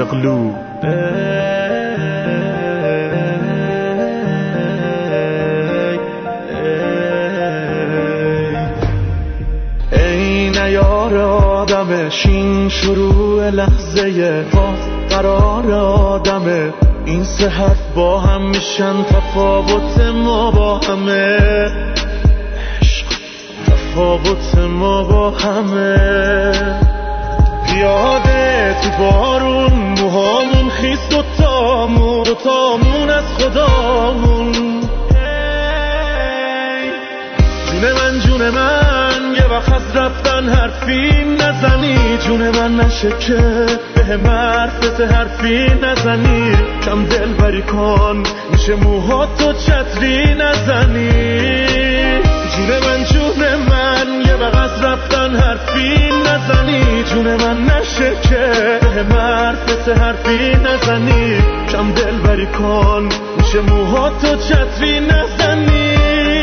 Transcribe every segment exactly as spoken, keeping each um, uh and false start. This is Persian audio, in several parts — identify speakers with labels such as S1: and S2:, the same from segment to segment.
S1: اقلو. ای نیار آدم شین شروع لحظه باز قرار آدمه، این سه حرف با هم میشن تفاوت ما با همه، تفاوت ما با همه. پیاده تو بارون موهامون خیس دوتامون دوتامون از خدامون. جون من جون من یه وقت از رفتن حرفی نزنی، جون من نشه که به مرفت حرفی نزنی، کم دل بری کن میشه موهاتو چتری نزنی. جون من جون من یه وقت از رفتن حرفی نزنی، جون من نشه که به مرفت حرفی نزنی، کم دل بری کن میشه موهاتو چتری نزنی.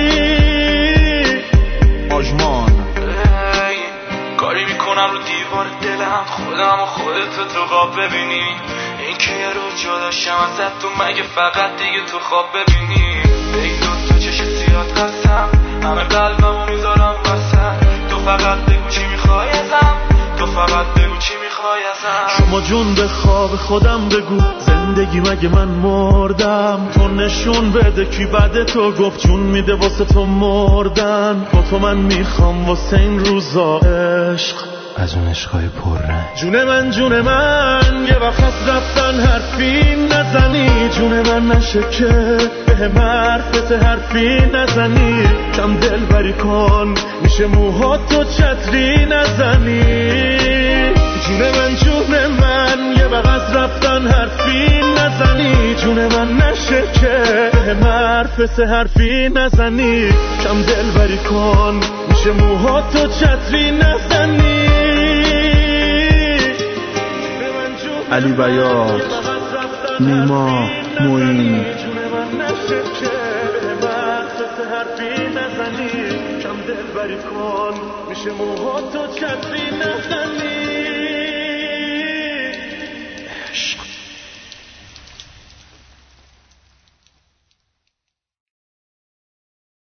S1: آجمان
S2: کاری میکنم رو دیوار دلم خودم و خودتو تو خواب ببینی، این که یه رو جا داشتم ازت تو مگه فقط دیگه تو خواب ببینی. ای دو تو چش سیاد قسم همه قلبمو میذارم وسط، تو فقط بگو چی میخوای ازم، تو فقط بگو چی میخوای ازم.
S1: شما جون به خواب خودم بگو زندگی مگه من مردم، تو نشون بده کی بعد تو گفت جون میده واسه تو مردن. با تو من میخوام واسه این روزا عشق از اون عشقای پررنگ. جون من جون من یه وقت از رفتن حرفی نزنی، جون من نشه که به مرفت حرفی نزنی، کم دل بری کن میشه موهاتو چتری نزنی. جون من جون من یه وقت از رفتن حرفی نزنی، جون من نشه که به مرفت حرفی نزنی، کم دل بری کن میشه موهاتو چتری نزنی. علی بیات، نیما، موین. جون من نشه که به مرفت حرفی نزنی، کم دل بری کن میشه موهاتو چتری نزنی.